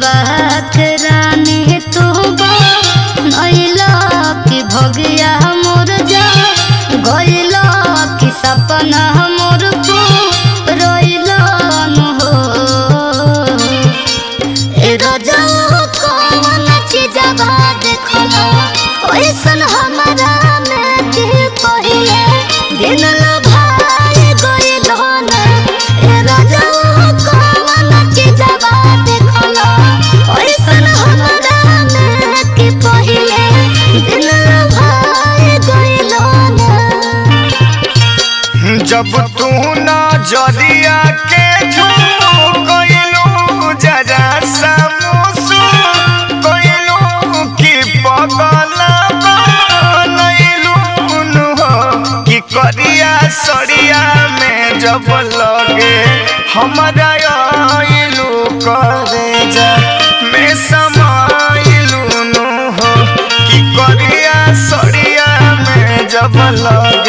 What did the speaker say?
बात रानी तू नैला की भगिया मोर जा गैला की सपना मोर तू रोइला न हो ए राजा कौन चीजवा देखला ओइसन हमारा में के पहिले दिन भाई गइलो ना ए राजा कौन चीजवा देखला ओइसन हमारा में के पहिले दिन भाई गइलो ना जब तू ना जरिया के झुकइलू जरा समोसू कइलू की पगला बनइलू हो कि करिया सड़िया में जब लगे हमरा आइलू करे जा में समाइलू हो कि करिया सड़िया में जब लगे